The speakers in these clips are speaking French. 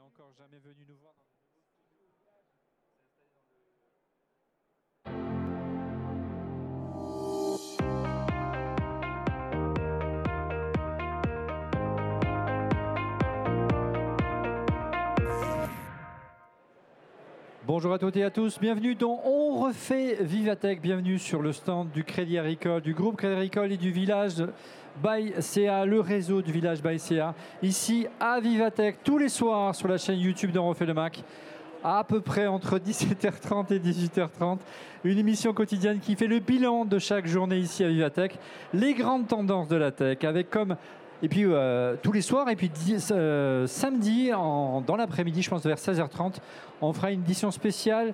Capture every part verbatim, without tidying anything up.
encore jamais venu nous voir dans le nouveau studio Village. Bonjour à toutes et à tous, bienvenue dans On refait Vivatech, bienvenue sur le stand du Crédit Agricole, du groupe Crédit Agricole et du village by C A, le réseau du village by C A, ici à Vivatech, tous les soirs sur la chaîne YouTube d'On refait le Mac, à peu près entre dix-sept heures trente et dix-huit heures trente, une émission quotidienne qui fait le bilan de chaque journée ici à Vivatech, les grandes tendances de la tech, avec comme... Et puis euh, tous les soirs, et puis euh, samedi, en, dans l'après-midi, je pense vers seize heures trente, on fera une édition spéciale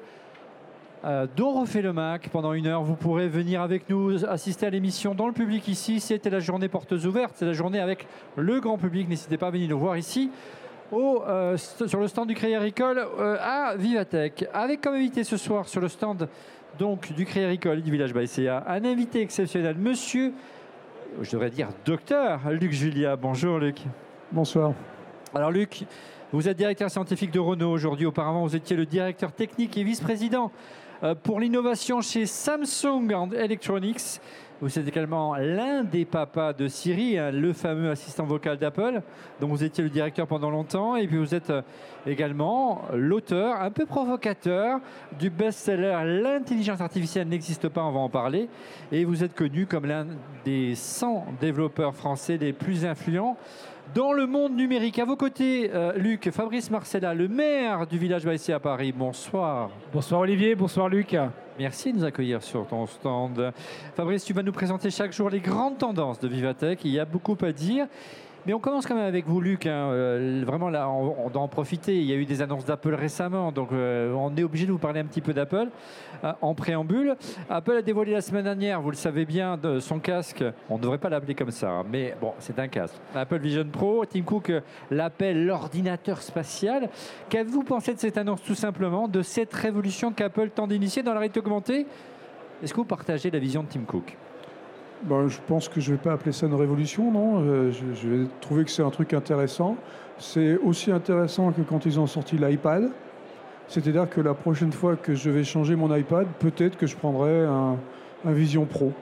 euh, d'On refait le Mac pendant une heure. Vous pourrez venir avec nous assister à l'émission dans le public ici. C'était la journée portes ouvertes, c'est la journée avec le grand public. N'hésitez pas à venir nous voir ici, au, euh, sur le stand du Crédit Agricole euh, à Vivatech. Avec comme invité ce soir sur le stand donc, du Crédit Agricole et du village by C A, un invité exceptionnel, monsieur... je devrais dire docteur Luc Julia. Bonjour Luc. Bonsoir. Alors Luc, vous êtes directeur scientifique de Renault aujourd'hui. Auparavant, vous étiez le directeur technique et vice-président pour l'innovation chez Samsung Electronics. Vous êtes également l'un des papas de Siri, le fameux assistant vocal d'Apple, dont vous étiez le directeur pendant longtemps. Et puis vous êtes également l'auteur, un peu provocateur, du best-seller « L'intelligence artificielle n'existe pas », on va en parler. Et vous êtes connu comme l'un des cent développeurs français les plus influents dans le monde numérique. À vos côtés, euh, Luc, Fabrice Marcella, le maire du village by C A à Paris. Bonsoir. Bonsoir Olivier, bonsoir Luc. Merci de nous accueillir sur ton stand. Fabrice, tu vas nous présenter chaque jour les grandes tendances de Vivatech. Il y a beaucoup à dire. Mais on commence quand même avec vous, Luc. Hein. Euh, vraiment, là, on, on doit en profiter. Il y a eu des annonces d'Apple récemment, donc euh, on est obligé de vous parler un petit peu d'Apple euh, en préambule. Apple a dévoilé la semaine dernière, vous le savez bien, de son casque. On ne devrait pas l'appeler comme ça, hein, mais bon, c'est un casque. Apple Vision Pro. Tim Cook euh, l'appelle l'ordinateur spatial. Qu'avez-vous pensé de cette annonce, tout simplement, de cette révolution qu'Apple tente d'initier dans la réalité augmentée? Est-ce que vous partagez la vision de Tim Cook? Ben, je pense que je ne vais pas appeler ça une révolution, non. Euh, je, je vais trouver que c'est un truc intéressant. C'est aussi intéressant que quand ils ont sorti l'iPad. C'est-à-dire que la prochaine fois que je vais changer mon iPad, peut-être que je prendrai un, un Vision Pro.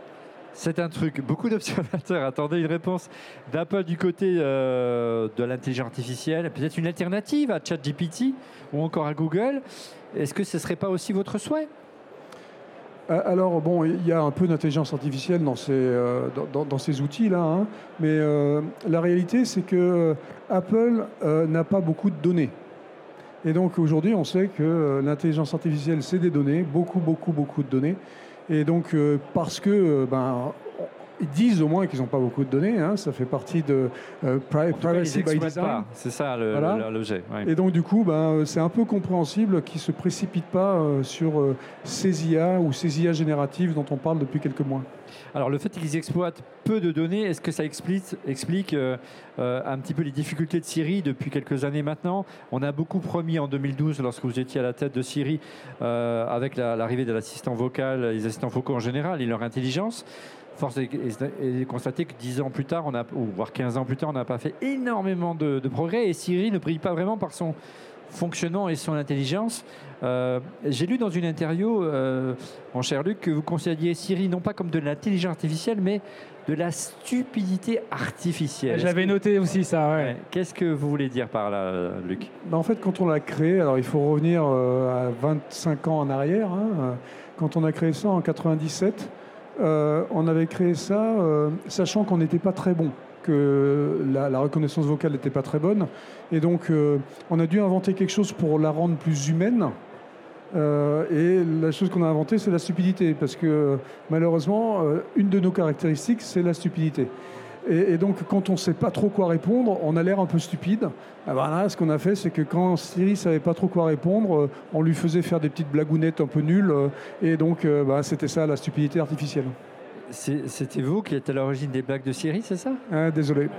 C'est un truc. Beaucoup d'observateurs attendaient une réponse d'Apple du côté euh, de l'intelligence artificielle. Peut-être une alternative à ChatGPT ou encore à Google. Est-ce que ce ne serait pas aussi votre souhait ? Alors, bon, il y a un peu d'intelligence artificielle dans ces, euh, dans, dans ces outils-là, hein, mais euh, la réalité, c'est que euh, Apple euh, n'a pas beaucoup de données. Et donc, aujourd'hui, on sait que euh, l'intelligence artificielle, c'est des données, beaucoup, beaucoup, beaucoup de données. Et donc, euh, parce que, euh, ben, ils disent au moins qu'ils n'ont pas beaucoup de données, hein, ça fait partie de euh, privacy by design. C'est ça le, voilà. l'objet. Ouais. Et donc du coup, ben, c'est un peu compréhensible qu'ils ne se précipitent pas euh, sur euh, ces I A ou ces I A génératives dont on parle depuis quelques mois. Alors le fait qu'ils exploitent peu de données, est-ce que ça explique, explique euh, euh, un petit peu les difficultés de Siri depuis quelques années maintenant? On a beaucoup promis en deux mille douze, lorsque vous étiez à la tête de Siri, euh, avec la, l'arrivée de l'assistant vocal, les assistants vocaux en général et leur intelligence. Force est de constater que dix ans plus tard, on a, ou voire quinze ans plus tard, on n'a pas fait énormément de, de progrès et Siri ne brille pas vraiment par son fonctionnement et son intelligence. Euh, j'ai lu dans une interview, euh, mon cher Luc, que vous considériez Siri non pas comme de l'intelligence artificielle, mais de la stupidité artificielle. J'avais que... noté aussi ça, ouais. Ouais. Qu'est-ce que vous voulez dire par là, Luc? Ben en fait, quand on l'a créé, alors il faut revenir euh, à vingt-cinq ans en arrière, hein, quand on a créé ça en quatre-vingt-dix-sept, Euh, on avait créé ça euh, sachant qu'on n'était pas très bon, que la, la reconnaissance vocale n'était pas très bonne. Et donc, euh, on a dû inventer quelque chose pour la rendre plus humaine. Euh, et la chose qu'on a inventée, c'est la stupidité. Parce que malheureusement, euh, une de nos caractéristiques, c'est la stupidité. Et, et donc, quand on ne sait pas trop quoi répondre, on a l'air un peu stupide. Alors là, ce qu'on a fait, c'est que quand Siri ne savait pas trop quoi répondre, on lui faisait faire des petites blagounettes un peu nulles. Et donc, bah, c'était ça, la stupidité artificielle. C'est, c'était vous qui êtes à l'origine des blagues de Siri, c'est ça? Ah, désolé.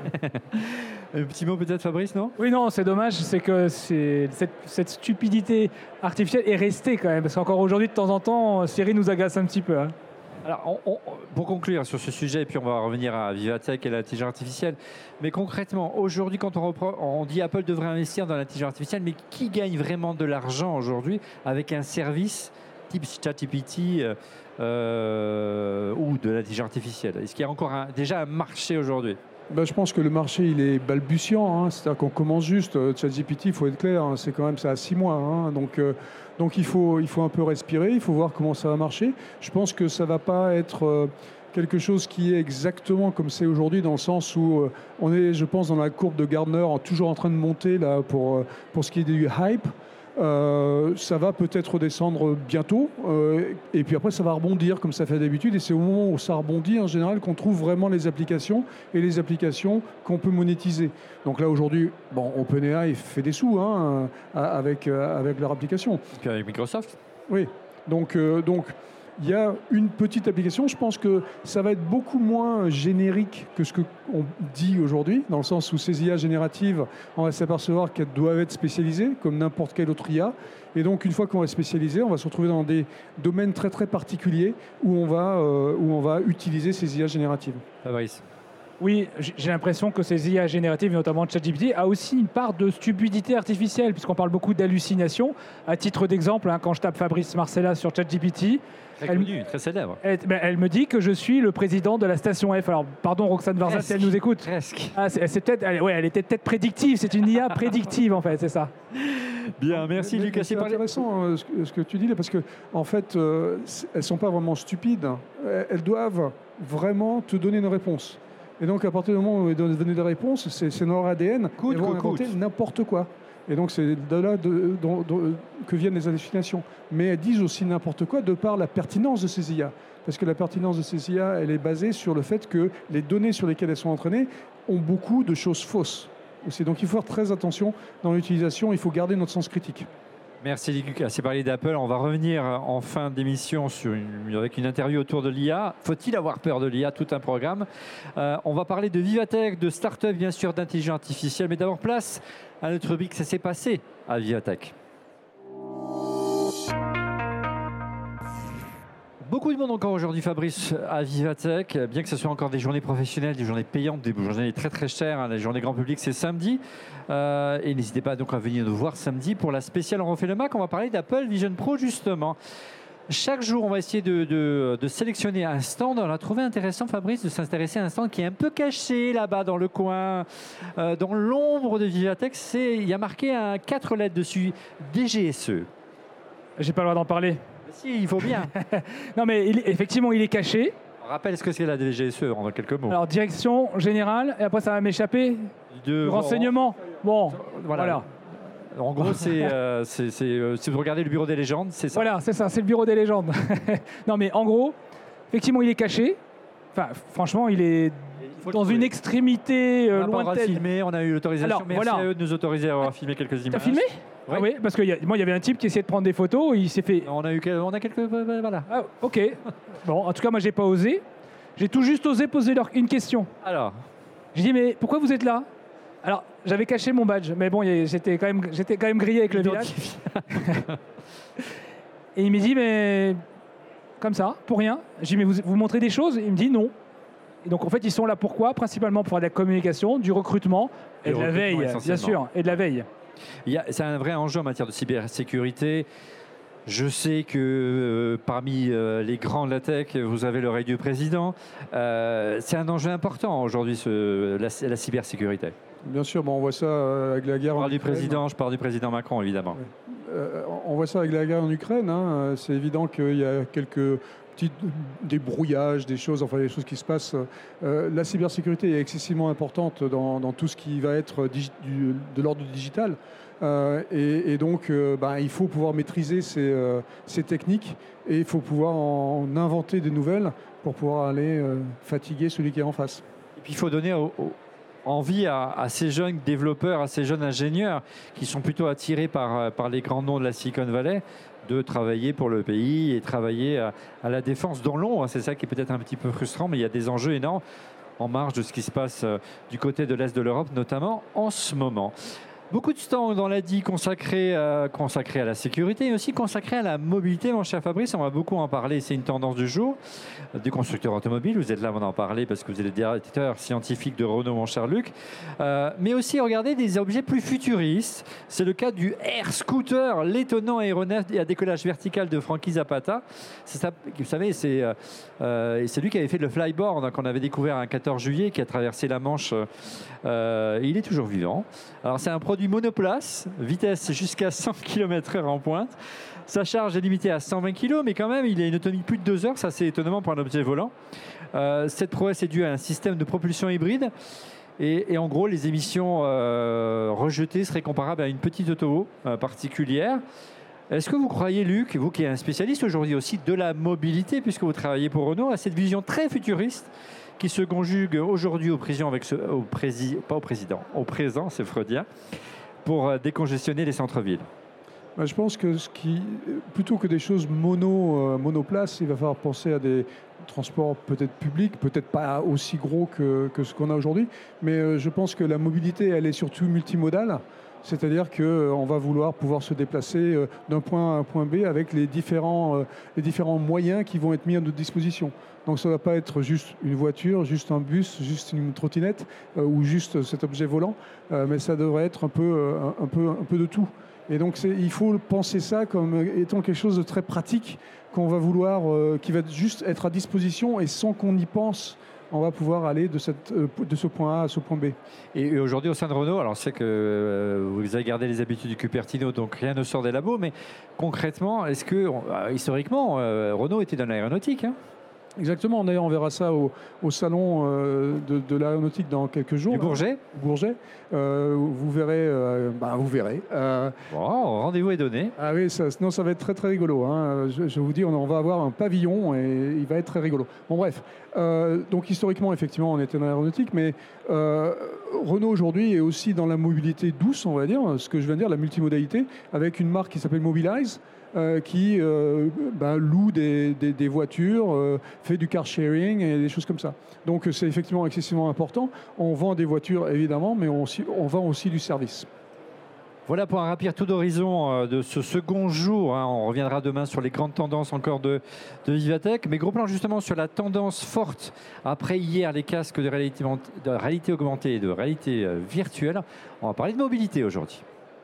Un petit mot peut-être, Fabrice, non? Oui, non, c'est dommage, c'est que c'est, cette, cette stupidité artificielle est restée quand même. Parce qu'encore aujourd'hui, de temps en temps, Siri nous agace un petit peu. Hein. Alors, on, on, pour conclure sur ce sujet, puis on va revenir à Vivatech et l'intelligence artificielle, mais concrètement, aujourd'hui, quand on, reprend, on dit Apple devrait investir dans l'intelligence artificielle, mais qui gagne vraiment de l'argent aujourd'hui avec un service type ChatGPT euh, euh, ou de l'intelligence artificielle? Est-ce qu'il y a encore un, déjà un marché aujourd'hui? Ben, je pense que le marché il est balbutiant, hein. C'est-à-dire qu'on commence juste. ChatGPT, il faut être clair, hein, c'est quand même ça à six mois. Hein. Donc, euh, donc il, faut, il faut un peu respirer, il faut voir comment ça va marcher. Je pense que ça ne va pas être euh, quelque chose qui est exactement comme c'est aujourd'hui, dans le sens où euh, on est, je pense, dans la courbe de Gartner, toujours en train de monter là, pour, pour ce qui est du hype. Euh, ça va peut-être redescendre bientôt euh, et puis après ça va rebondir comme ça fait d'habitude, et c'est au moment où ça rebondit en général qu'on trouve vraiment les applications et les applications qu'on peut monétiser. Donc là aujourd'hui, bon, OpenAI fait des sous hein, avec, avec leur application. Et puis avec Microsoft. Oui, donc, euh, donc il y a une petite application. Je pense que ça va être beaucoup moins générique que ce qu'on dit aujourd'hui, dans le sens où ces I A génératives, on va s'apercevoir qu'elles doivent être spécialisées, comme n'importe quelle autre I A. Et donc, une fois qu'on va spécialiser, on va se retrouver dans des domaines très très particuliers où on va, euh, où on va utiliser ces I A génératives. Fabrice. Oui, j'ai l'impression que ces I A génératives, notamment ChatGPT, a aussi une part de stupidité artificielle, puisqu'on parle beaucoup d'hallucination. À titre d'exemple, hein, quand je tape Fabrice Marcella sur ChatGPT, très elle, connu, très célèbre. Elle, ben, elle me dit que je suis le président de la station F. Alors, pardon, Roxane Varza, si elle nous écoute. Presque. Ah, c'est, c'est peut-être, elle, ouais, elle était peut-être prédictive. C'est une I A prédictive, en fait, c'est ça. Bien, merci mais, Lucas. C'est intéressant hein, ce, que, ce que tu dis là, parce que en fait, euh, elles ne sont pas vraiment stupides. Elles doivent vraiment te donner une réponse. Et donc, à partir du moment où ils donnent des réponses, c'est, c'est dans leur A D N, coûte, ils vont coûte, inventer coûte. n'importe quoi. Et donc, c'est de là de, de, de, que viennent les hallucinations. Mais elles disent aussi n'importe quoi de par la pertinence de ces I A. Parce que la pertinence de ces I A, elle est basée sur le fait que les données sur lesquelles elles sont entraînées ont beaucoup de choses fausses aussi. Donc, il faut faire très attention dans l'utilisation. Il faut garder notre sens critique. Merci Lucas. C'est parlé d'Apple. On va revenir en fin d'émission sur une, avec une interview autour de l'I A. Faut-il avoir peur de l'I A? Tout un programme. Euh, on va parler de Vivatech, de start-up, bien sûr, d'intelligence artificielle. Mais d'abord, place à notre rubrique. Ça s'est passé à Vivatech. Beaucoup de monde encore aujourd'hui, Fabrice, à Vivatech, bien que ce soit encore des journées professionnelles, des journées payantes, des journées très très chères. Hein, les journées grand public, c'est samedi. Euh, et n'hésitez pas donc à venir nous voir samedi pour la spéciale On refait le Mac. On va parler d'Apple Vision Pro, justement. Chaque jour, on va essayer de, de, de sélectionner un stand. On a trouvé intéressant, Fabrice, de s'intéresser à un stand qui est un peu caché là-bas dans le coin, euh, dans l'ombre de Vivatech. C'est, il y a marqué un quatre lettres dessus, D G S E. J'ai pas le droit d'en parler. Si, il faut bien. Non, mais il, effectivement, il est caché. On rappelle ce que c'est la D G S E en quelques mots. Alors, direction générale, et après, ça va m'échapper. De du renseignement. Bon, voilà. voilà. En gros, c'est, euh, c'est, c'est, euh, si vous regardez le bureau des légendes, c'est ça. Voilà, c'est ça, c'est le bureau des légendes. Non, mais en gros, effectivement, il est caché. Enfin, franchement, il est il dans une extrémité euh, on a lointaine. Filmé, on a eu l'autorisation. Alors, Merci voilà. à eux de nous autoriser à avoir filmé quelques images. T'as filmé? Oui. Ah oui, parce que y a, moi, il y avait un type qui essayait de prendre des photos, il s'est fait... On a eu on a quelques... Voilà. Ah, ok. Bon, en tout cas, moi, j'ai pas osé. J'ai tout juste osé poser leur, une question. Alors j'ai dit, mais pourquoi vous êtes là? Alors, j'avais caché mon badge, mais bon, j'étais quand même, j'étais quand même grillé avec le village. Et il m'a dit, mais comme ça, pour rien. J'ai dit, mais vous, vous montrez des choses? Il me dit non. Et donc, en fait, ils sont là pourquoi? Principalement pour de la communication, du recrutement et, et de la veille, bien sûr, et de la veille. Il y a, c'est un vrai enjeu en matière de cybersécurité. Je sais que euh, parmi euh, les grands de la tech, vous avez l'oreille du président. Euh, c'est un enjeu important aujourd'hui, ce, la, la cybersécurité. Bien sûr, bon, on voit ça euh, avec la guerre je en Ukraine. Du président, je parle du président Macron, évidemment. Ouais. Euh, on voit ça avec la guerre en Ukraine. Hein. C'est évident qu'il y a quelques petits débrouillages, des choses, enfin des choses qui se passent. Euh, la cybersécurité est excessivement importante dans, dans tout ce qui va être digi- du, de l'ordre du digital. Euh, et, et donc, euh, bah, il faut pouvoir maîtriser ces, euh, ces techniques et il faut pouvoir en inventer des nouvelles pour pouvoir aller euh, fatiguer celui qui est en face. Et puis, il faut donner au, au, envie à, à ces jeunes développeurs, à ces jeunes ingénieurs qui sont plutôt attirés par, par les grands noms de la Silicon Valley de travailler pour le pays et travailler à, à la défense dans l'ombre. C'est ça qui est peut-être un petit peu frustrant, mais il y a des enjeux énormes en marge de ce qui se passe du côté de l'Est de l'Europe, notamment en ce moment. Beaucoup de stands dans l'A D I consacrés, euh, consacrés à la sécurité et aussi consacrés à la mobilité, mon cher Fabrice. On va beaucoup en parler, c'est une tendance du jour. Des constructeurs automobiles, vous êtes là pour en parler parce que vous êtes le directeur scientifique de Renault, mon cher Luc. Euh, mais aussi, regardez, des objets plus futuristes. C'est le cas du Air Scooter, l'étonnant aéronef à décollage vertical de Frankie Zapata. Ça, vous savez, c'est euh, c'est lui qui avait fait le flyboard hein, qu'on avait découvert un quatorze juillet, qui a traversé la Manche. Euh, il est toujours vivant. Alors, c'est un produit du monoplace, vitesse jusqu'à cent kilomètres heure en pointe. Sa charge est limitée à cent vingt kilos, mais quand même, il a une autonomie de plus de deux heures. Ça, c'est étonnamment pour un objet volant. Euh, cette prouesse est due à un système de propulsion hybride. Et, et en gros, les émissions euh, rejetées seraient comparables à une petite auto euh, particulière. Est-ce que vous croyez, Luc, vous qui êtes un spécialiste aujourd'hui aussi de la mobilité, puisque vous travaillez pour Renault, à cette vision très futuriste qui se conjugue aujourd'hui au président, avec ce, au prési, pas au président, au présent, c'est freudien, pour décongestionner les centres-villes? Ben, je pense que ce qui, plutôt que des choses mono, euh, monoplaces, il va falloir penser à des transports peut-être publics, peut-être pas aussi gros que, que ce qu'on a aujourd'hui, mais euh, je pense que la mobilité, elle est surtout multimodale. C'est-à-dire qu'on va vouloir pouvoir se déplacer d'un point A à un point B avec les différents, les différents moyens qui vont être mis à notre disposition. Donc ça ne va pas être juste une voiture, juste un bus, juste une trottinette euh, ou juste cet objet volant, euh, mais ça devrait être un peu, un, un peu, un peu de tout. Et donc il faut penser ça comme étant quelque chose de très pratique qu'on va vouloir, euh, qui va juste être à disposition et sans qu'on y pense, on va pouvoir aller de, cette, de ce point A à ce point B. Et aujourd'hui, au sein de Renault, alors je sais que euh, vous avez gardé les habitudes du Cupertino, donc rien ne sort des labos, mais concrètement, est-ce que, euh, historiquement, euh, Renault était dans l'aéronautique hein? Exactement, d'ailleurs on verra ça au, au salon euh, de, de l'aéronautique dans quelques jours. Du Bourget là, Bourget. Euh, vous verrez. Euh, bah, vous verrez. Euh, bon, rendez-vous est donné. Ah oui, ça, non, ça va être très très rigolo. Hein. Je, je vous dis, on, on va avoir un pavillon et il va être très rigolo. Bon bref, euh, donc historiquement, effectivement, on était dans l'aéronautique, mais euh, Renault aujourd'hui est aussi dans la mobilité douce, on va dire, ce que je viens de dire, la multimodalité, avec une marque qui s'appelle Mobilize. Euh, qui euh, ben, loue des, des, des voitures, euh, fait du car sharing et des choses comme ça. Donc c'est effectivement excessivement important. On vend des voitures évidemment, mais on, on vend aussi du service. Voilà pour un rapide tour d'horizon de ce second jour. Hein. On reviendra demain sur les grandes tendances encore de, de Vivatech. Mais gros plan justement sur la tendance forte après hier, les casques de réalité, de réalité augmentée et de réalité virtuelle. On va parler de mobilité aujourd'hui.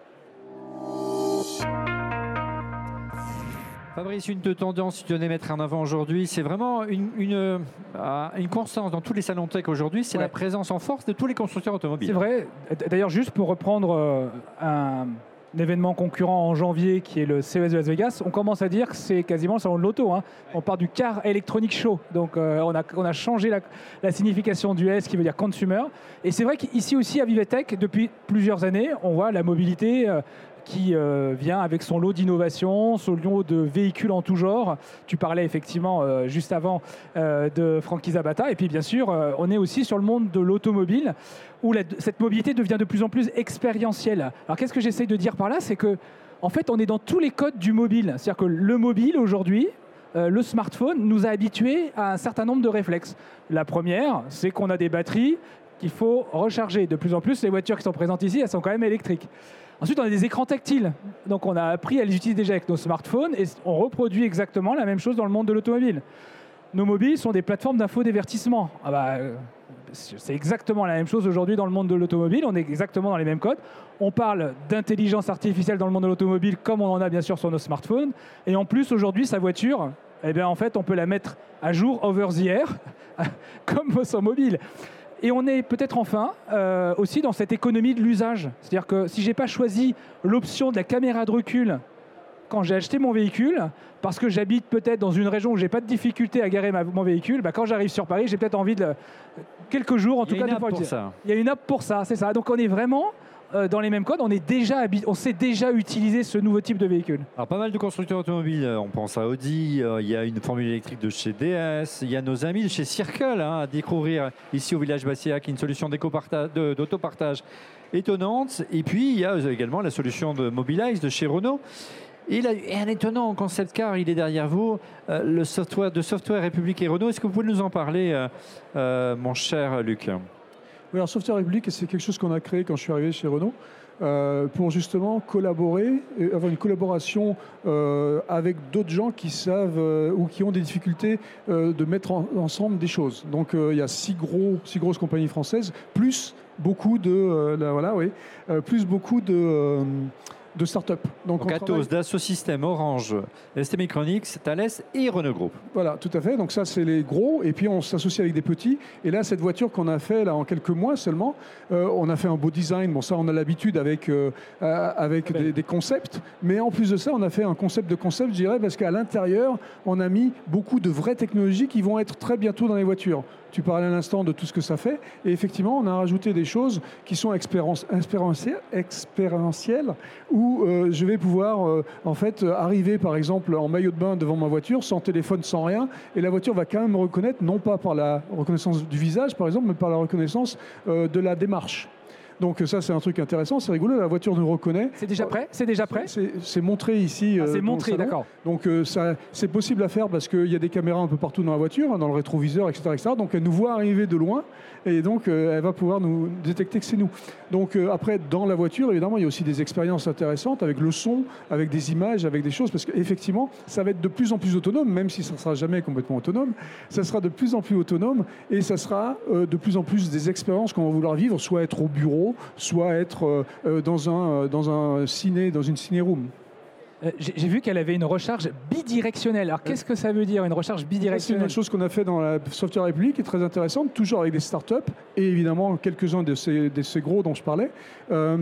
Fabrice, une de tendances que tu donnais mettre en avant aujourd'hui, c'est vraiment une, une, euh, une constance dans tous les salons tech aujourd'hui, c'est ouais. la présence en force de tous les constructeurs automobiles. C'est vrai. D'ailleurs, juste pour reprendre euh, un, un événement concurrent en janvier qui est le C E S de Las Vegas, on commence à dire que c'est quasiment le salon de l'auto. Hein. On part du Car Electronic Show. Donc euh, on, a, on a changé la, la signification du S qui veut dire consumer. Et c'est vrai qu'ici aussi à Vivatech, depuis plusieurs années, on voit la mobilité... Euh, qui euh, vient avec son lot d'innovation, son lot de véhicules en tout genre. Tu parlais effectivement euh, juste avant euh, de Frankie Zapata. Et puis bien sûr, euh, on est aussi sur le monde de l'automobile où la, cette mobilité devient de plus en plus expérientielle. Alors qu'est-ce que j'essaie de dire par là? C'est que en fait, on est dans tous les codes du mobile. C'est-à-dire que le mobile aujourd'hui, euh, le smartphone nous a habitués à un certain nombre de réflexes. La première, c'est qu'on a des batteries qu'il faut recharger. De plus en plus, les voitures qui sont présentes ici, elles sont quand même électriques. Ensuite, on a des écrans tactiles. Donc, on a appris à les utiliser déjà avec nos smartphones et on reproduit exactement la même chose dans le monde de l'automobile. Nos mobiles sont des plateformes d'infodivertissement. Ah bah, c'est exactement la même chose aujourd'hui dans le monde de l'automobile. On est exactement dans les mêmes codes. On parle d'intelligence artificielle dans le monde de l'automobile comme on en a bien sûr sur nos smartphones. Et en plus, aujourd'hui, sa voiture, eh bien, en fait, on peut la mettre à jour over the air comme son mobile. Et on est peut-être enfin euh, aussi dans cette économie de l'usage. C'est-à-dire que si je n'ai pas choisi l'option de la caméra de recul quand j'ai acheté mon véhicule, parce que j'habite peut-être dans une région où je n'ai pas de difficulté à garer ma, mon véhicule, bah quand j'arrive sur Paris, j'ai peut-être envie de... Le, quelques jours en tout cas... Il y a une app pour ça. Il y a une app pour ça, c'est ça. Donc on est vraiment... dans les mêmes codes, on, est déjà, on sait déjà utiliser ce nouveau type de véhicule. Alors, pas mal de constructeurs automobiles, on pense à Audi, euh, il y a une formule électrique de chez D S, il y a nos amis de chez Circle hein, à découvrir ici au village Bassia, qui est une solution d'autopartage étonnante. Et puis, il y a également la solution de Mobilize de chez Renault. Et, là, et un étonnant concept car, il est derrière vous, euh, le software de Software République et Renault. Est-ce que vous pouvez nous en parler, euh, euh, mon cher Luc ? Oui, alors Software République, c'est quelque chose qu'on a créé quand je suis arrivé chez Renault. euh, pour justement collaborer, euh, avoir une collaboration euh, avec d'autres gens qui savent euh, ou qui ont des difficultés euh, de mettre en, ensemble des choses. Donc euh, il y a six, gros, six grosses compagnies françaises, plus beaucoup de, euh, là, voilà, oui, euh, plus beaucoup de... Euh, de start-up. Donc, Donc Atos, travaille... Dassault Systèmes, Orange, S T Micronics, Thales et Renault Group. Voilà, tout à fait. Donc ça, c'est les gros. Et puis, on s'associe avec des petits. Et là, cette voiture qu'on a fait là, en quelques mois seulement, euh, on a fait un beau design. Bon, ça, on a l'habitude avec, euh, avec des, des concepts. Mais en plus de ça, on a fait un concept de concept, je dirais, parce qu'à l'intérieur, on a mis beaucoup de vraies technologies qui vont être très bientôt dans les voitures. Tu parlais à l'instant de tout ce que ça fait. Et effectivement, on a rajouté des choses qui sont expérientielles, expérientielles où euh, je vais pouvoir euh, en fait arriver, par exemple, en maillot de bain devant ma voiture, sans téléphone, sans rien. Et la voiture va quand même me reconnaître, non pas par la reconnaissance du visage, par exemple, mais par la reconnaissance euh, de la démarche. Donc ça, c'est un truc intéressant, c'est rigolo, la voiture nous reconnaît. C'est déjà prêt C'est déjà prêt C'est, c'est montré ici. Ah, c'est euh, montré, d'accord. Donc euh, ça, c'est possible à faire parce qu'il y a des caméras un peu partout dans la voiture, hein, dans le rétroviseur, et cetera, et cetera. Donc elle nous voit arriver de loin et donc euh, elle va pouvoir nous détecter que c'est nous. Donc euh, après, dans la voiture, évidemment, il y a aussi des expériences intéressantes avec le son, avec des images, avec des choses, parce qu'effectivement, ça va être de plus en plus autonome, même si ça ne sera jamais complètement autonome, ça sera de plus en plus autonome et ça sera euh, de plus en plus des expériences qu'on va vouloir vivre, soit être au bureau, soit être euh, dans, un, dans un ciné, dans une ciné-room. Euh, j'ai, j'ai vu qu'elle avait une recharge bidirectionnelle. Alors, qu'est-ce que ça veut dire, une recharge bidirectionnelle ? C'est une chose qu'on a fait dans la Software République qui est très intéressante, toujours avec des startups et évidemment quelques-uns de ces, de ces gros dont je parlais. Euh,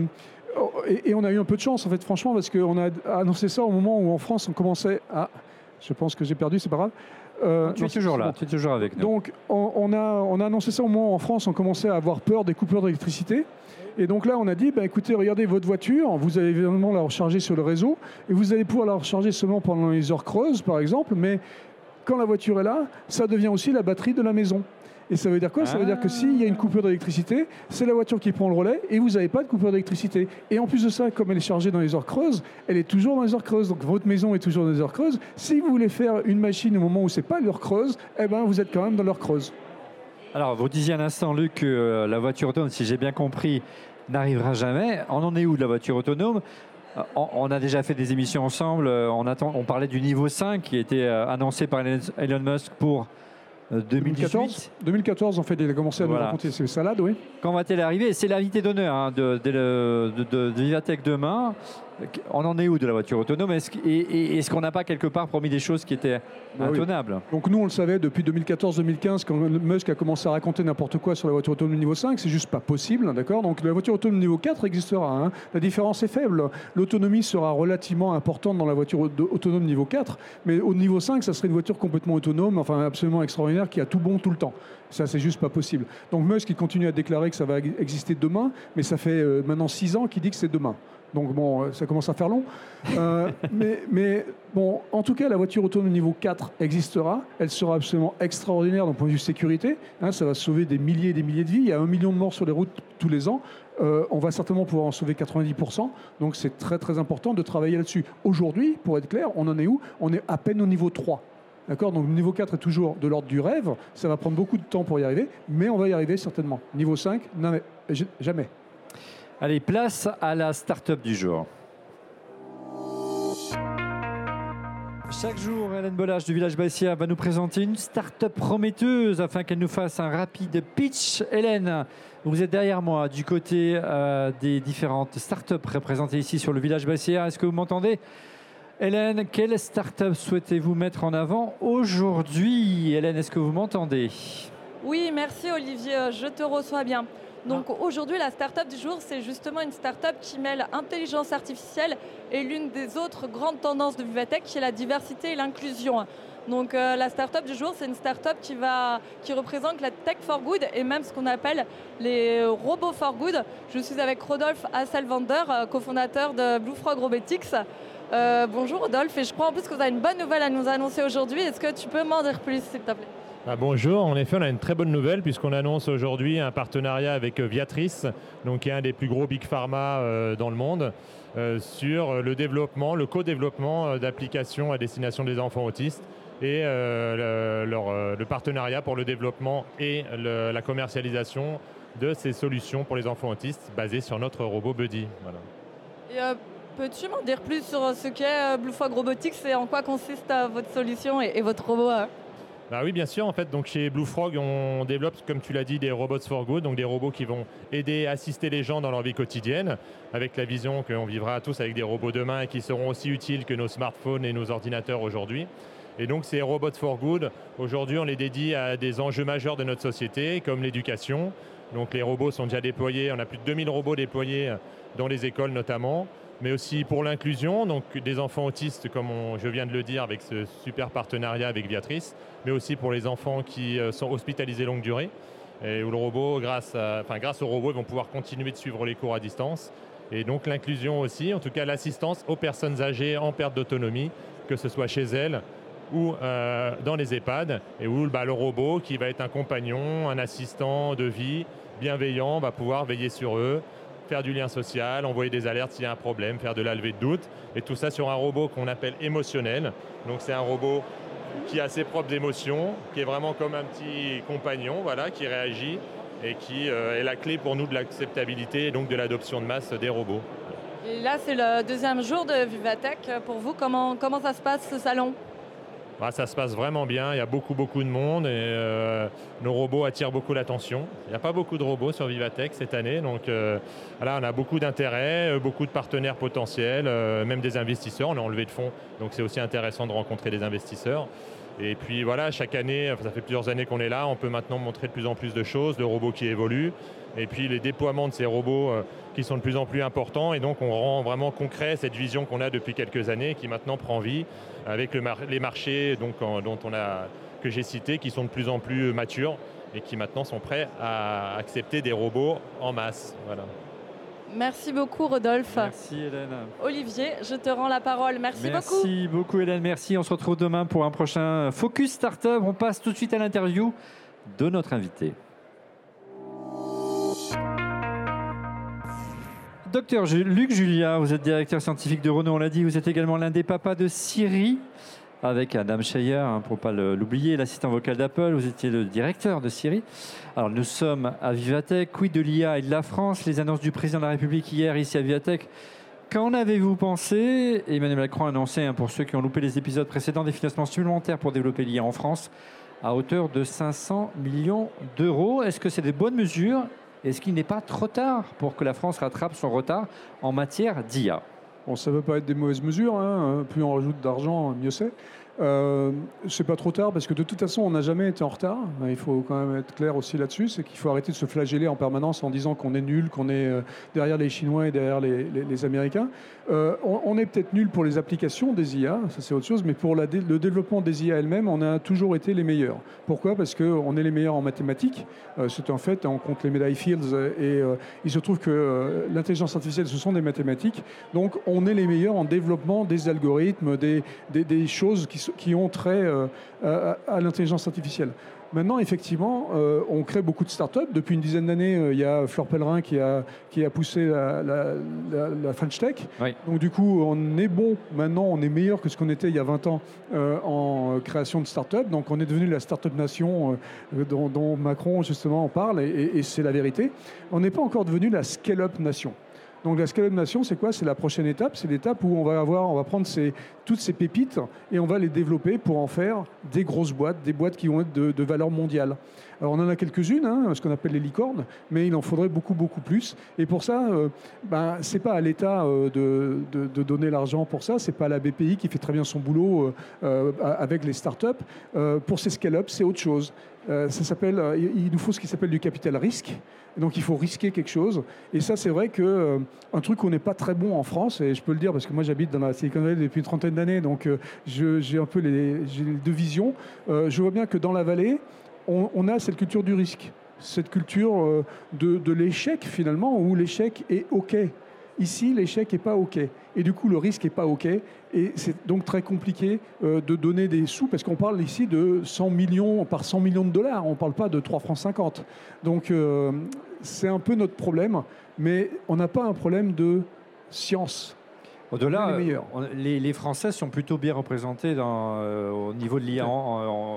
et, et on a eu un peu de chance, en fait, franchement, parce qu'on a annoncé ça au moment où en France, on commençait à... Je pense que j'ai perdu, c'est pas grave. Euh, tu es toujours là, tu es toujours avec nous. Donc, on, on, a, on a annoncé ça au moment où en France, on commençait à avoir peur des coupures d'électricité. Et donc là, on a dit, bah, écoutez, regardez votre voiture, vous allez évidemment la recharger sur le réseau, et vous allez pouvoir la recharger seulement pendant les heures creuses, par exemple, mais quand la voiture est là, ça devient aussi la batterie de la maison. Et ça veut dire quoi ? Ah. Ça veut dire que s'il y a une coupure d'électricité, c'est la voiture qui prend le relais, et vous n'avez pas de coupure d'électricité. Et en plus de ça, comme elle est chargée dans les heures creuses, elle est toujours dans les heures creuses, donc votre maison est toujours dans les heures creuses. Si vous voulez faire une machine au moment où ce n'est pas l'heure creuse, eh ben, vous êtes quand même dans l'heure creuse. Alors, vous disiez à l'instant, Luc, que euh, la voiture autonome, si j'ai bien compris, n'arrivera jamais. On en est où de la voiture autonome ? on, on a déjà fait des émissions ensemble. On, attend, on parlait du niveau cinq qui a été euh, annoncé par Elon Musk pour euh, deux mille dix-huit. deux mille quatorze, en fait, il a commencé à voilà. nous raconter ses salades, oui. Quand va-t-elle arriver ? C'est l'invité d'honneur hein, de, de, de, de, de Vivatech demain. On en est où de la voiture autonome ? Est-ce, et, et, est-ce qu'on n'a pas quelque part promis des choses qui étaient bah intenables ? Oui. Donc nous, on le savait depuis deux mille quatorze deux mille quinze, quand Musk a commencé à raconter n'importe quoi sur la voiture autonome niveau cinq, c'est juste pas possible, d'accord ? Donc la voiture autonome niveau quatre existera. Hein. La différence est faible. L'autonomie sera relativement importante dans la voiture autonome niveau quatre, mais au niveau cinq, ça serait une voiture complètement autonome, enfin absolument extraordinaire, qui a tout bon tout le temps. Ça, c'est juste pas possible. Donc Musk, il continue à déclarer que ça va exister demain, mais ça fait euh, maintenant six ans qu'il dit que c'est demain. Donc bon, ça commence à faire long. Euh, mais, mais bon, en tout cas, la voiture autonome niveau quatre existera. Elle sera absolument extraordinaire d'un point de vue sécurité. Hein, ça va sauver des milliers et des milliers de vies. Il y a un million de morts sur les routes tous les ans. Euh, on va certainement pouvoir en sauver quatre-vingt-dix pour cent. Donc c'est très très important de travailler là-dessus. Aujourd'hui, pour être clair, on en est où ? On est à peine au niveau trois. D'accord ? Donc le niveau quatre est toujours de l'ordre du rêve. Ça va prendre beaucoup de temps pour y arriver, mais on va y arriver certainement. Niveau cinq, non mais jamais. Allez, place à la start-up du jour. Chaque jour, Hélène Bollage du Village by S I A va nous présenter une start-up prometteuse afin qu'elle nous fasse un rapide pitch. Hélène, vous êtes derrière moi du côté euh, des différentes start-up représentées ici sur le Village by S I A. Est-ce que vous m'entendez ? Hélène, quelle start-up souhaitez-vous mettre en avant aujourd'hui ? Hélène, est-ce que vous m'entendez ? Oui, merci Olivier, je te reçois bien. Donc ah. aujourd'hui, la start-up du jour, c'est justement une start-up qui mêle intelligence artificielle et l'une des autres grandes tendances de Vivatech, qui est la diversité et l'inclusion. Donc euh, la start-up du jour, c'est une start-up qui, va, qui représente la tech for good et même ce qu'on appelle les robots for good. Je suis avec Rodolphe Asselvander, cofondateur de Blue Frog Robotics. Euh, bonjour Rodolphe, et je crois en plus que vous avez une bonne nouvelle à nous annoncer aujourd'hui. Est-ce que tu peux m'en dire plus, s'il te plaît ? Ah, bonjour, en effet on a une très bonne nouvelle puisqu'on annonce aujourd'hui un partenariat avec Viatris, donc qui est un des plus gros big pharma euh, dans le monde, euh, sur le développement, le co-développement euh, d'applications à destination des enfants autistes et euh, le, leur, euh, le partenariat pour le développement et le, la commercialisation de ces solutions pour les enfants autistes basées sur notre robot Buddy. Voilà. Et euh, peux-tu m'en dire plus sur ce qu'est Blue Frog Robotics et en quoi consiste euh, votre solution et, et votre robot euh Bah oui, bien sûr. En fait, donc chez Blue Frog, on développe, comme tu l'as dit, des robots for good, donc des robots qui vont aider, assister les gens dans leur vie quotidienne, avec la vision qu'on vivra tous avec des robots demain et qui seront aussi utiles que nos smartphones et nos ordinateurs aujourd'hui. Et donc ces robots for good, aujourd'hui, on les dédie à des enjeux majeurs de notre société, comme l'éducation. Donc les robots sont déjà déployés, on a plus de deux mille robots déployés dans les écoles notamment, mais aussi pour l'inclusion, donc des enfants autistes, comme on, je viens de le dire, avec ce super partenariat avec Viatrice, mais aussi pour les enfants qui sont hospitalisés longue durée, et où le robot, grâce, à, enfin, grâce au robot, ils vont pouvoir continuer de suivre les cours à distance. Et donc l'inclusion aussi, en tout cas l'assistance aux personnes âgées en perte d'autonomie, que ce soit chez elles ou euh, dans les EHPAD, et où bah, le robot, qui va être un compagnon, un assistant de vie bienveillant, va pouvoir veiller sur eux, faire du lien social, envoyer des alertes s'il y a un problème, faire de la levée de doute, et tout ça sur un robot qu'on appelle émotionnel. Donc c'est un robot qui a ses propres émotions, qui est vraiment comme un petit compagnon, voilà, qui réagit et qui euh, est la clé pour nous de l'acceptabilité et donc de l'adoption de masse des robots. Et là, c'est le deuxième jour de Vivatech. Pour vous, comment, comment ça se passe ce salon ? Ah, ça se passe vraiment bien, il y a beaucoup beaucoup de monde et euh, nos robots attirent beaucoup l'attention. Il n'y a pas beaucoup de robots sur Vivatech cette année, donc euh, là on a beaucoup d'intérêt, beaucoup de partenaires potentiels, euh, même des investisseurs, on a enlevé de fonds, donc c'est aussi intéressant de rencontrer des investisseurs. Et puis voilà, chaque année, ça fait plusieurs années qu'on est là, on peut maintenant montrer de plus en plus de choses, de robots qui évoluent, et puis les déploiements de ces robots euh, qui sont de plus en plus importants, et donc on rend vraiment concret cette vision qu'on a depuis quelques années, qui maintenant prend vie, avec le mar- les marchés donc, en, dont on a, que j'ai cités, qui sont de plus en plus matures, et qui maintenant sont prêts à accepter des robots en masse. Voilà. Merci beaucoup Rodolphe. Merci Hélène. Olivier, je te rends la parole. Merci, merci beaucoup. Merci beaucoup Hélène, merci. On se retrouve demain pour un prochain Focus Startup. On passe tout de suite à l'interview de notre invité. Docteur Luc Julia, vous êtes directeur scientifique de Renault, on l'a dit, vous êtes également l'un des papas de Siri, avec Adam Scheyer, hein, pour ne pas l'oublier, l'assistant vocal d'Apple, vous étiez le directeur de Siri. Alors nous sommes à Vivatech, quid de l'I A et de la France, les annonces du président de la République hier ici à Vivatech. Qu'en avez-vous pensé ? Emmanuel Macron a annoncé, hein, pour ceux qui ont loupé les épisodes précédents, des financements supplémentaires pour développer l'I A en France à hauteur de cinq cents millions d'euros. Est-ce que c'est des bonnes mesures ? Est-ce qu'il n'est pas trop tard pour que la France rattrape son retard en matière d'I A ? Bon, ça ne veut pas être des mauvaises mesures, hein. Plus on rajoute d'argent, mieux c'est. Euh, c'est pas trop tard parce que de toute façon on n'a jamais été en retard. Il faut quand même être clair aussi là-dessus, c'est qu'il faut arrêter de se flageller en permanence en disant qu'on est nul, qu'on est euh, derrière les Chinois et derrière les, les, les Américains. Euh, on, on est peut-être nul pour les applications des I A, ça c'est autre chose, mais pour la, le développement des I A elles-mêmes, on a toujours été les meilleurs. Pourquoi ? Parce qu'on est les meilleurs en mathématiques. Euh, c'est un fait, on compte les médailles Fields et euh, il se trouve que euh, l'intelligence artificielle ce sont des mathématiques. Donc on est les meilleurs en développement des algorithmes, des, des, des choses qui qui ont trait euh, à, à l'intelligence artificielle. Maintenant, effectivement, euh, on crée beaucoup de startups. Depuis une dizaine d'années, euh, il y a Fleur Pellerin qui a, qui a poussé la, la, la, la French Tech. Oui. Donc du coup, on est bon. Maintenant, on est meilleur que ce qu'on était il y a vingt ans euh, en création de startups. Donc on est devenu la startup nation euh, dont, dont Macron, justement, en parle. Et, et, et c'est la vérité. On n'est pas encore devenu la scale-up nation. Donc la scale-up nation, c'est quoi ? C'est la prochaine étape. C'est l'étape où on va avoir, on va prendre ces, toutes ces pépites et on va les développer pour en faire des grosses boîtes, des boîtes qui vont être de, de valeur mondiale. Alors on en a quelques-unes, hein, ce qu'on appelle les licornes, mais il en faudrait beaucoup, beaucoup plus. Et pour ça, euh, ben, c'est pas à l'État euh, de, de, de donner l'argent pour ça, c'est pas à la B P I qui fait très bien son boulot euh, avec les startups. Euh, pour ces scale-up, c'est autre chose. Euh, ça s'appelle, euh, il nous faut ce qui s'appelle du capital risque. Donc il faut risquer quelque chose. Et ça, c'est vrai qu'un euh, truc qu'on n'est pas très bon en France, et je peux le dire parce que moi j'habite dans la Silicon Valley depuis une trentaine d'années, donc euh, je, j'ai un peu les, j'ai les deux visions. Euh, je vois bien que dans la vallée, on, on a cette culture du risque, cette culture euh, de, de l'échec finalement, où l'échec est OK. Ici, l'échec n'est pas OK. Et du coup, le risque n'est pas OK. Et c'est donc très compliqué euh, de donner des sous, parce qu'on parle ici de cent millions par cent millions de dollars. On ne parle pas de trois francs cinquante. Donc, euh, c'est un peu notre problème. Mais on n'a pas un problème de science. Au-delà, les, on, les, les Français sont plutôt bien représentés dans, euh, au niveau de l'I A en, en,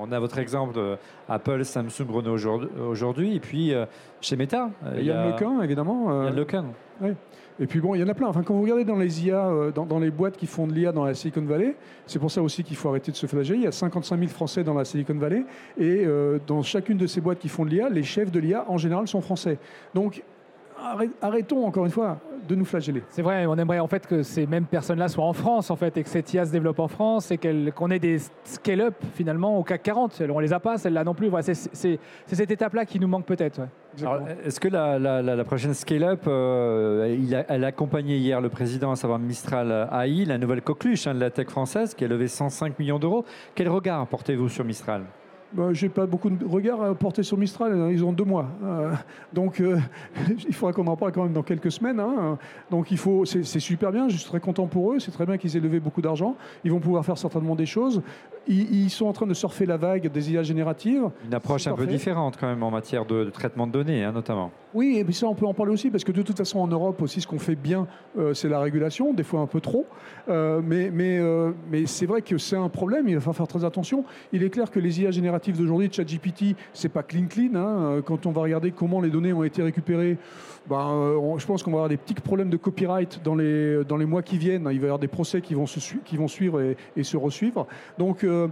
on a votre exemple de Apple, Samsung, Renault aujourd'hui, et puis euh, chez Meta. Il y a le Lequin, évidemment. Il y a le Lequin. Oui. Et puis bon, il y en a plein. Enfin, quand vous regardez dans les I A, euh, dans, dans les boîtes qui font de l'I A dans la Silicon Valley, c'est pour ça aussi qu'il faut arrêter de se flageller. Il y a cinquante-cinq mille Français dans la Silicon Valley, et euh, dans chacune de ces boîtes qui font de l'I A, les chefs de l'I A en général sont français. Donc arrêtons encore une fois de nous flageller. C'est vrai, on aimerait en fait que ces mêmes personnes-là soient en France en fait, et que cette I A se développe en France et qu'elle, qu'on ait des scale-up finalement au C A C quarante. On les a pas, celle-là non plus. Voilà, c'est, c'est, c'est cette étape-là qui nous manque peut-être. Ouais. Alors, est-ce que la, la, la, la prochaine scale-up, euh, il a, elle a accompagné hier le président, à savoir Mistral A I, la nouvelle coqueluche hein, de la tech française, qui a levé cent cinq millions d'euros. Quel regard portez-vous sur Mistral ? Ben, je n'ai pas beaucoup de regard à porter sur Mistral, ils ont deux mois. Euh, donc euh, il faudra qu'on en parle quand même dans quelques semaines. Hein. Donc il faut, c'est, c'est super bien, je suis très content pour eux, c'est très bien qu'ils aient levé beaucoup d'argent. Ils vont pouvoir faire certainement des choses. Ils, ils sont en train de surfer la vague des I A génératives. Une approche un peu différente quand même en matière de, de traitement de données, hein, notamment. Oui, et puis ça on peut en parler aussi, parce que de toute façon en Europe aussi ce qu'on fait bien, euh, c'est la régulation, des fois un peu trop. Euh, mais mais, euh, mais c'est vrai que c'est un problème, il va falloir faire très attention. Il est clair que les I A génératives d'aujourd'hui, ChatGPT, c'est pas clean clean. Hein. Quand on va regarder comment les données ont été récupérées, ben, euh, on, je pense qu'on va avoir des petits problèmes de copyright dans les, dans les mois qui viennent. Il va y avoir des procès qui vont, se su- qui vont suivre et, et se resuivre. Donc euh,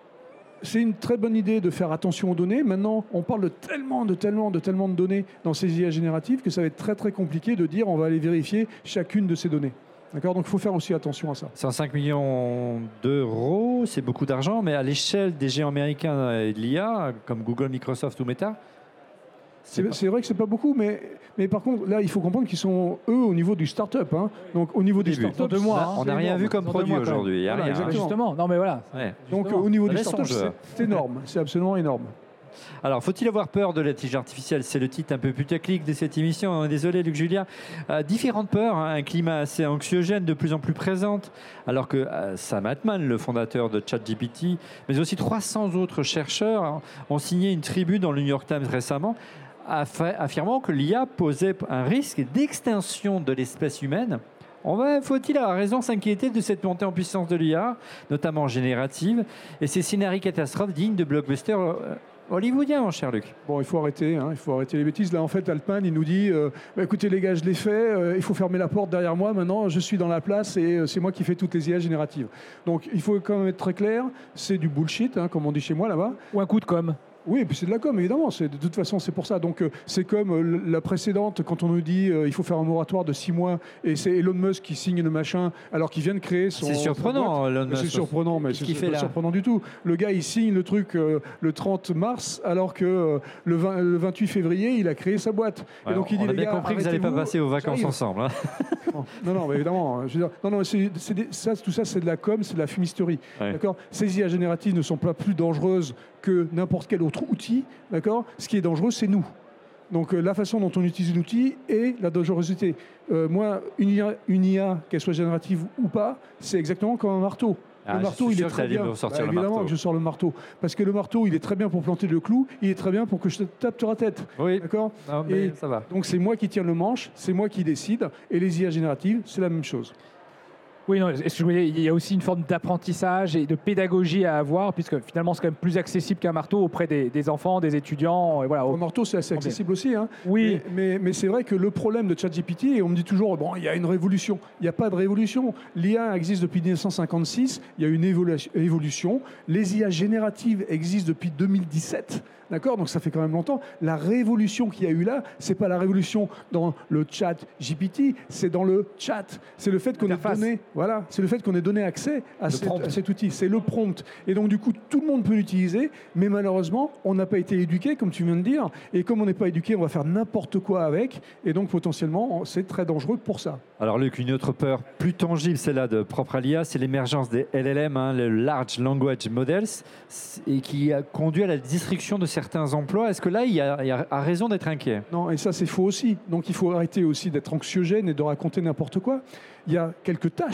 c'est une très bonne idée de faire attention aux données. Maintenant, on parle de tellement, de tellement, de tellement de données dans ces I A génératives que ça va être très très compliqué de dire on va aller vérifier chacune de ces données. D'accord, donc il faut faire aussi attention à ça. cent cinq millions d'euros, c'est beaucoup d'argent, mais à l'échelle des géants américains et de l'I A, comme Google, Microsoft ou Meta, c'est, c'est, c'est vrai que c'est pas beaucoup, mais, mais par contre, là, il faut comprendre qu'ils sont, eux, au niveau du start-up. Hein. Donc, au niveau des start-up, de mois, hein, on n'a rien vu comme produit aujourd'hui. Il y a voilà, rien. exactement. Justement, non mais voilà. Ouais. Donc, Justement. au niveau Ça du laisse start-up, son jeu. c'est, c'est énorme. C'est absolument énorme. Alors, faut-il avoir peur de l'intelligence artificielle ? C'est le titre un peu putaclic de cette émission. Désolé, Luc Julia. Euh, différentes peurs, hein, un climat assez anxiogène, de plus en plus présente, alors que euh, Sam Altman, le fondateur de ChatGPT, mais aussi trois cents autres chercheurs hein, ont signé une tribune dans le New York Times récemment, affa- affirmant que l'I A posait un risque d'extinction de l'espèce humaine. On va, faut-il avoir raison s'inquiéter de cette montée en puissance de l'I A, notamment générative, et ces scénarios catastrophes dignes de blockbusters euh, hollywoodien, mon cher Luc. Bon, il faut arrêter, hein, il faut arrêter les bêtises. Là, en fait, Altman, il nous dit euh, bah, écoutez, les gars, je l'ai fait, euh, il faut fermer la porte derrière moi. Maintenant, je suis dans la place et euh, c'est moi qui fais toutes les I A génératives. Donc, il faut quand même être très clair c'est du bullshit, hein, comme on dit chez moi là-bas. Ou un coup de com'. Oui, et puis c'est de la com, évidemment. C'est, de toute façon, c'est pour ça. Donc, euh, c'est comme euh, la précédente, quand on nous dit euh, il faut faire un moratoire de six mois, et c'est Elon Musk qui signe le machin, alors qu'il vient de créer son. C'est surprenant, son Elon Musk. C'est surprenant, mais Qu'est-ce c'est, qu'il c'est fait pas là surprenant du tout. Le gars, il signe le truc euh, le trente mars, alors que euh, le, vingt, le vingt-huit février, il a créé sa boîte. Ouais, et donc, il on dit a les bien gars, compris que vous n'allez pas passer aux vacances ensemble. Hein. Non, non, mais évidemment. Je veux dire, non, non, c'est, c'est des, ça, tout ça, c'est de la com, c'est de la fumisterie. Ouais. D'accord. Ces I A génératives ne sont pas plus dangereuses que n'importe quel autre outil. D'accord. Ce qui est dangereux, c'est nous. Donc euh, la façon dont on utilise l'outil et la dangerosité. Euh, moi, une I A, une I A, qu'elle soit générative ou pas, c'est exactement comme un marteau. Ah, le marteau, il est très bien. Bah, évidemment marteau. que je sors le marteau, parce que le marteau, il est très bien pour planter le clou. Il est très bien pour que je te tape sur la tête. Oui. D'accord. Non, mais et ça va. donc c'est moi qui tiens le manche, c'est moi qui décide. Et les I A génératives, c'est la même chose. Oui, non, il y a aussi une forme d'apprentissage et de pédagogie à avoir, puisque finalement c'est quand même plus accessible qu'un marteau auprès des, des enfants, des étudiants. Et voilà. Le marteau, c'est assez accessible aussi. Hein. Oui. Mais, mais, mais c'est vrai que le problème de ChatGPT, et on me dit toujours, bon, il y a une révolution. Il n'y a pas de révolution. L'I A existe depuis dix-neuf cent cinquante-six. Il y a une évolu- évolution. Les I A génératives existent depuis deux mille dix-sept. D'accord. Donc ça fait quand même longtemps. La révolution qu'il y a eu là, c'est pas la révolution dans le chat G P T, c'est dans le chat. C'est le fait qu'on ait donné, voilà, c'est le fait qu'on ait donné accès à, cette, à cet outil. C'est le prompt. Et donc du coup, tout le monde peut l'utiliser, mais malheureusement, on n'a pas été éduqué, comme tu viens de dire. Et comme on n'est pas éduqué, on va faire n'importe quoi avec. Et donc potentiellement, c'est très dangereux pour ça. Alors Luc, une autre peur plus tangible, celle-là de propre à l'I A, c'est l'émergence des L L M, hein, le Large Language Models, et qui a conduit à la destruction de certains emplois. Est-ce que là, il y a, il y a raison d'être inquiet ? Non, et ça c'est faux aussi. Donc il faut arrêter aussi d'être anxiogène et de raconter n'importe quoi. Il y a quelques tâches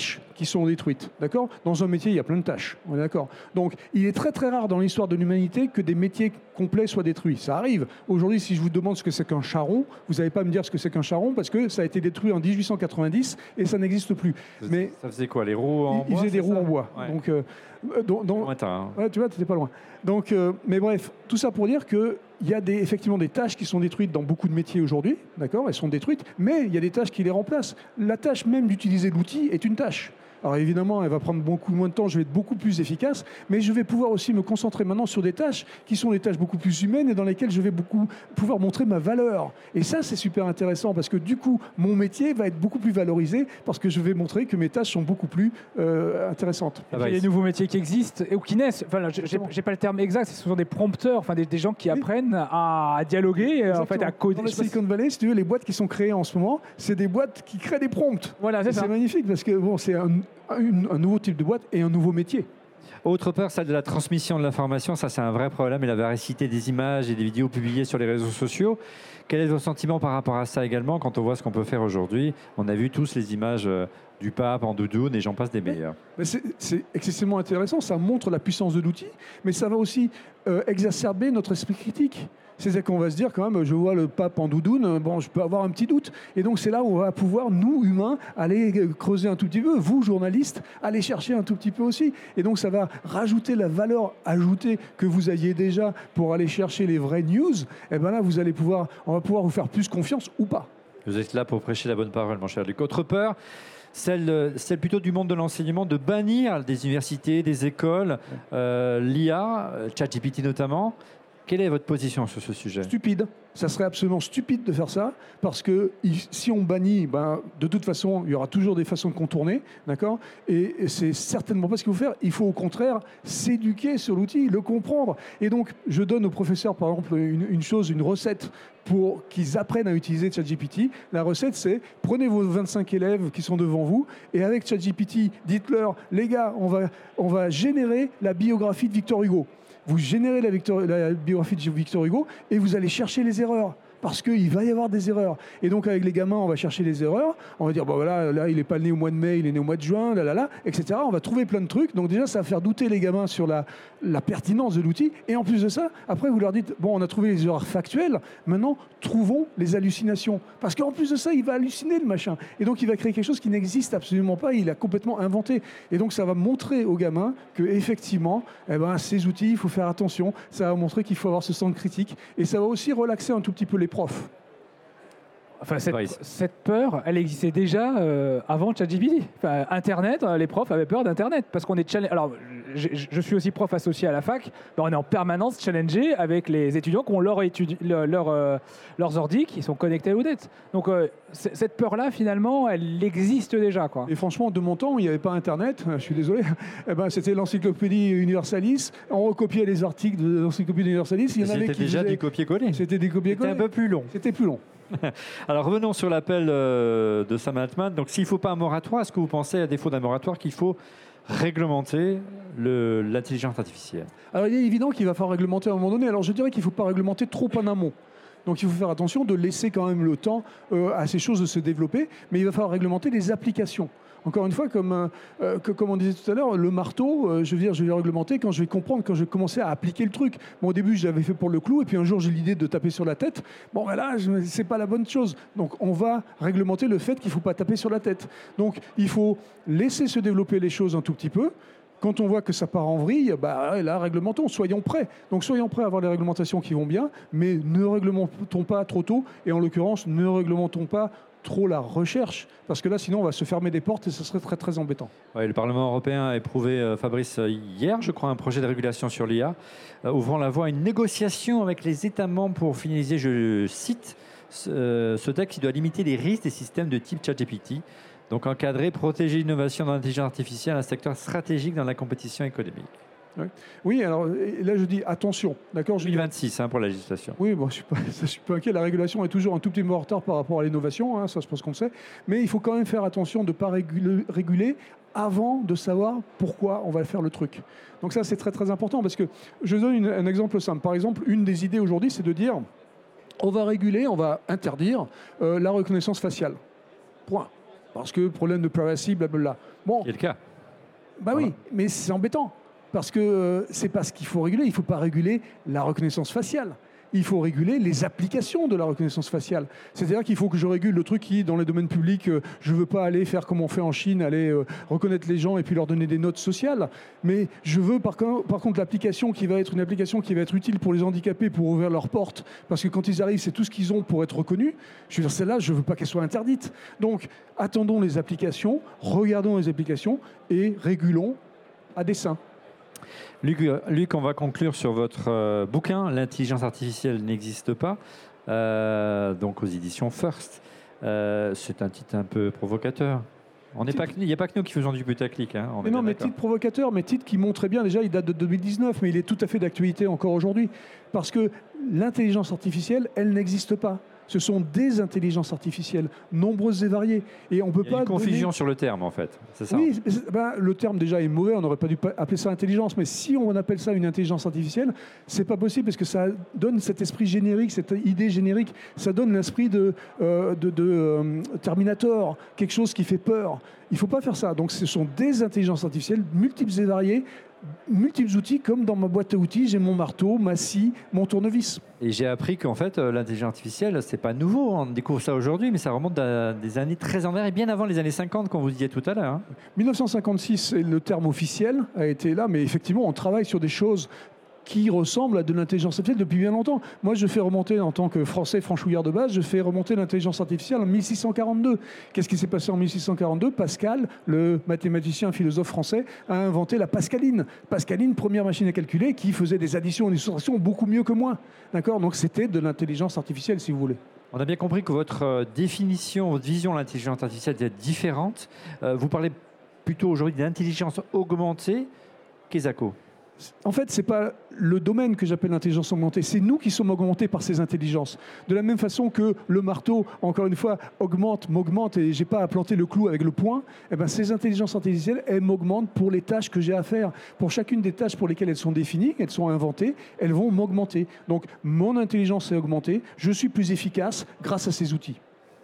tâches qui sont détruites, d'accord ? Dans un métier, il y a plein de tâches, on est d'accord ? Donc, il est très très rare dans l'histoire de l'humanité que des métiers complets soient détruits. Ça arrive. Aujourd'hui, si je vous demande ce que c'est qu'un charron, vous n'allez pas me dire ce que c'est qu'un charron parce que ça a été détruit en dix-huit cent quatre-vingt-dix et ça n'existe plus. Ça, Mais ça faisait quoi, les roues en ils bois? faisaient des roues ça en bois. Ouais. Donc, euh, donc, donc Lointain, hein. ouais, tu vois, tu n'étais pas loin. Donc, euh, mais bref, tout ça pour dire que il y a des, effectivement des tâches qui sont détruites dans beaucoup de métiers aujourd'hui, d'accord ? Elles sont détruites, mais il y a des tâches qui les remplacent. La tâche même d'utiliser l'outil est une tâche. Alors évidemment, elle va prendre beaucoup moins de temps, je vais être beaucoup plus efficace, mais je vais pouvoir aussi me concentrer maintenant sur des tâches qui sont des tâches beaucoup plus humaines et dans lesquelles je vais beaucoup pouvoir montrer ma valeur. Et ça, c'est super intéressant parce que du coup, mon métier va être beaucoup plus valorisé parce que je vais montrer que mes tâches sont beaucoup plus euh, intéressantes. Et puis, il y a des nouveaux métiers qui existent ou qui naissent. Enfin, j'ai, j'ai pas le terme exact, ce sont des prompteurs, enfin des, des gens qui apprennent à, à dialoguer, Exactement. en fait, à coder. Dans la Silicon Valley, si tu veux, les boîtes qui sont créées en ce moment, c'est des boîtes qui créent des prompts. Voilà, c'est, c'est ça. magnifique parce que bon, c'est un, un, un nouveau type de boîte et un nouveau métier. Autre peur, celle de la transmission de l'information. Ça, c'est un vrai problème. Et la véracité des images et des vidéos publiées sur les réseaux sociaux. Quel est vos sentiment par rapport à ça également quand on voit ce qu'on peut faire aujourd'hui ? On a vu tous les images du pape en doudoune et j'en passe des meilleurs. Mais c'est, c'est excessivement intéressant. Ça montre la puissance de l'outil, mais ça va aussi euh, exacerber notre esprit critique. C'est-à-dire qu'on va se dire quand même, je vois le pape en doudoune, bon, je peux avoir un petit doute. Et donc c'est là où on va pouvoir, nous, humains, aller creuser un tout petit peu, vous, journalistes, aller chercher un tout petit peu aussi. Et donc ça va rajouter la valeur ajoutée que vous aviez déjà pour aller chercher les vraies news. Et bien là, vous allez pouvoir, on va pouvoir vous faire plus confiance ou pas. Vous êtes là pour prêcher la bonne parole, mon cher Luc. Autre peur, celle, celle plutôt du monde de l'enseignement, de bannir des universités, des écoles, euh, l'I A, ChatGPT notamment. Quelle est votre position sur ce sujet ? Stupide. Ça serait absolument stupide de faire ça, parce que si on bannit, ben, de toute façon, il y aura toujours des façons de contourner, d'accord ? Et c'est certainement pas ce qu'il faut faire. Il faut au contraire s'éduquer sur l'outil, le comprendre. Et donc, je donne aux professeurs, par exemple, une, une chose, une recette pour qu'ils apprennent à utiliser ChatGPT. La recette, c'est prenez vos vingt-cinq élèves qui sont devant vous, et avec ChatGPT, dites-leur, les gars, on va, on va générer la biographie de Victor Hugo. Vous générez la, Victor, la biographie de Victor Hugo et vous allez chercher les erreurs. Parce qu'il va y avoir des erreurs. Et donc, avec les gamins, on va chercher les erreurs. On va dire, bon, voilà, là, il n'est pas né au mois de mai, il est né au mois de juin, là, là, là, et cetera. On va trouver plein de trucs. Donc, déjà, ça va faire douter les gamins sur la, la pertinence de l'outil. Et en plus de ça, après, vous leur dites, bon, on a trouvé les erreurs factuelles. Maintenant, trouvons les hallucinations. Parce qu'en plus de ça, il va halluciner, le machin. Et donc, il va créer quelque chose qui n'existe absolument pas. Il a complètement inventé. Et donc, ça va montrer aux gamins qu'effectivement, eh ben, ces outils, il faut faire attention. Ça va montrer qu'il faut avoir ce sens critique. Et ça va aussi relaxer un tout petit peu les profs. Enfin, cette, cette peur, elle existait déjà euh, avant ChatGPT. Enfin, Internet, les profs avaient peur d'Internet parce qu'on est challengé. Alors, je, je suis aussi prof associé à la fac. Ben, on est en permanence challengé avec les étudiants qui ont leur étudi- leur, leur, euh, leurs ordi qui sont connectés à l'O-Net. Donc, euh, cette peur-là, finalement, elle existe déjà, quoi. Et franchement, de mon temps, il n'y avait pas Internet. Je suis désolé. Eh ben, c'était l'encyclopédie Universalis. On recopiait les articles de l'encyclopédie Universalis. Il y en avait C'était qui déjà faisaient... du copier-coller. C'était des copier-coller. C'était un peu plus long. C'était plus long. Alors revenons sur l'appel euh, de Sam Altman. Donc s'il ne faut pas un moratoire, est-ce que vous pensez, à défaut d'un moratoire, qu'il faut réglementer le, l'intelligence artificielle ? Alors il est évident qu'il va falloir réglementer à un moment donné. Alors je dirais qu'il ne faut pas réglementer trop en amont. Donc il faut faire attention de laisser quand même le temps euh, à ces choses de se développer, mais il va falloir réglementer les applications. Encore une fois, comme, euh, que, comme on disait tout à l'heure, le marteau, euh, je veux dire, je vais le réglementer quand je vais comprendre, quand je vais commencer à appliquer le truc. Bon, au début, je l'avais fait pour le clou, et puis un jour, j'ai l'idée de taper sur la tête. Bon, ben là, je, c'est pas la bonne chose. Donc, on va réglementer le fait qu'il ne faut pas taper sur la tête. Donc, il faut laisser se développer les choses un tout petit peu. Quand on voit que ça part en vrille, bah là, réglementons, soyons prêts. Donc, soyons prêts à avoir les réglementations qui vont bien, mais ne réglementons pas trop tôt, et en l'occurrence, ne réglementons pas trop la recherche, parce que là, sinon, on va se fermer des portes et ce serait très, très embêtant. Ouais, le Parlement européen a éprouvé, euh, Fabrice, hier, je crois, un projet de régulation sur l'I A, euh, ouvrant la voie à une négociation avec les États membres pour finaliser, je cite, ce, ce texte qui doit limiter les risques des systèmes de type ChatGPT, donc encadrer, protéger l'innovation dans l'intelligence artificielle, un secteur stratégique dans la compétition économique. Ouais. Oui, alors là je dis attention, d'accord. deux mille vingt-six hein, pour la législation. Oui, bon, je suis pas, je suis pas inquiet. La régulation est toujours un tout petit peu en retard par rapport à l'innovation, hein, ça je pense qu'on le sait. Mais il faut quand même faire attention de ne pas réguler, réguler avant de savoir pourquoi on va faire le truc. Donc ça c'est très très important parce que je donne une, un exemple simple. Par exemple, une des idées aujourd'hui, c'est de dire on va réguler, on va interdire euh, la reconnaissance faciale. Point. parce que problème de privacy, blablabla. Bon, c'est le cas. Bah voilà. Oui, mais c'est embêtant. Parce que euh, c'est pas ce qu'il faut réguler. Il ne faut pas réguler la reconnaissance faciale. Il faut réguler les applications de la reconnaissance faciale. C'est-à-dire qu'il faut que je régule le truc qui, dans les domaines publics, euh, je ne veux pas aller faire comme on fait en Chine, aller euh, reconnaître les gens et puis leur donner des notes sociales. Mais je veux par, par contre l'application qui va être une application qui va être utile pour les handicapés pour ouvrir leurs portes. Parce que quand ils arrivent, c'est tout ce qu'ils ont pour être reconnus. Je veux dire, celle-là, je ne veux pas qu'elle soit interdite. Donc, attendons les applications, regardons les applications et régulons à dessein. Luc, Luc, on va conclure sur votre euh, bouquin, L'intelligence artificielle n'existe pas, euh, donc aux éditions First. Euh, c'est un titre un peu provocateur. Il n'y a pas que nous qui faisons du putaclic. Hein, mais non, mais titre provocateur, mais titre qui montre bien, déjà, il date de deux mille dix-neuf, mais il est tout à fait d'actualité encore aujourd'hui. Parce que l'intelligence artificielle, elle n'existe pas. Ce sont des intelligences artificielles, nombreuses et variées. Et on peut Il y a pas une confusion donner... sur le terme, en fait. C'est ça. Oui, ben, le terme déjà est mauvais, on n'aurait pas dû appeler ça intelligence. Mais si on appelle ça une intelligence artificielle, c'est pas possible parce que ça donne cet esprit générique, cette idée générique. Ça donne l'esprit de, euh, de, de euh, Terminator, quelque chose qui fait peur. Il ne faut pas faire ça. Donc ce sont des intelligences artificielles multiples et variées, multiples outils, comme dans ma boîte à outils, j'ai mon marteau, ma scie, mon tournevis. Et j'ai appris qu'en fait, euh, l'intelligence artificielle, c'est pas nouveau, on découvre ça aujourd'hui, mais ça remonte à des années très en arrière, et bien avant les années cinquante, comme vous disiez tout à l'heure. Hein. mille neuf cent cinquante-six, le terme officiel a été là, mais effectivement, on travaille sur des choses qui ressemble à de l'intelligence artificielle depuis bien longtemps. Moi, je fais remonter, en tant que Français franchouillard de base, je fais remonter l'intelligence artificielle en mille six cent quarante-deux. Qu'est-ce qui s'est passé en mille six cent quarante-deux? Pascal, le mathématicien, philosophe français, a inventé la Pascaline. Pascaline, première machine à calculer, qui faisait des additions et des soustractions beaucoup mieux que moi. D'accord? Donc c'était de l'intelligence artificielle, si vous voulez. On a bien compris que votre euh, définition, votre vision de l'intelligence artificielle est différente. Euh, vous parlez plutôt aujourd'hui d'intelligence augmentée. Qu'est-ce En fait, ce n'est pas le domaine que j'appelle l'intelligence augmentée, c'est nous qui sommes augmentés par ces intelligences. De la même façon que le marteau, encore une fois, augmente, m'augmente, et je n'ai pas à planter le clou avec le poing, eh ben, ces intelligences artificielles, elles m'augmentent pour les tâches que j'ai à faire. Pour chacune des tâches pour lesquelles elles sont définies, elles sont inventées, elles vont m'augmenter. Donc, mon intelligence est augmentée, je suis plus efficace grâce à ces outils.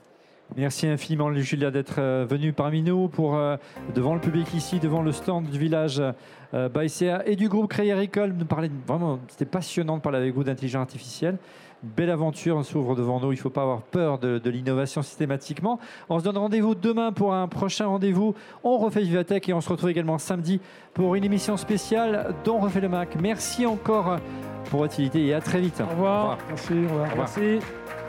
Merci infiniment, Julia, d'être euh, venu parmi nous pour, euh, devant le public ici, devant le stand du village euh, B A I C A et du groupe Crédit Agricole. Nous parler, vraiment, c'était passionnant de parler avec vous d'intelligence artificielle. Une belle aventure s'ouvre devant nous. Il ne faut pas avoir peur de, de l'innovation systématiquement. On se donne rendez-vous demain pour un prochain rendez-vous. On refait Vivatech et on se retrouve également samedi pour une émission spéciale dont on refait le Mac. Merci encore pour votre utilité et à très vite. Au revoir. Au revoir. Merci. Au revoir. Merci.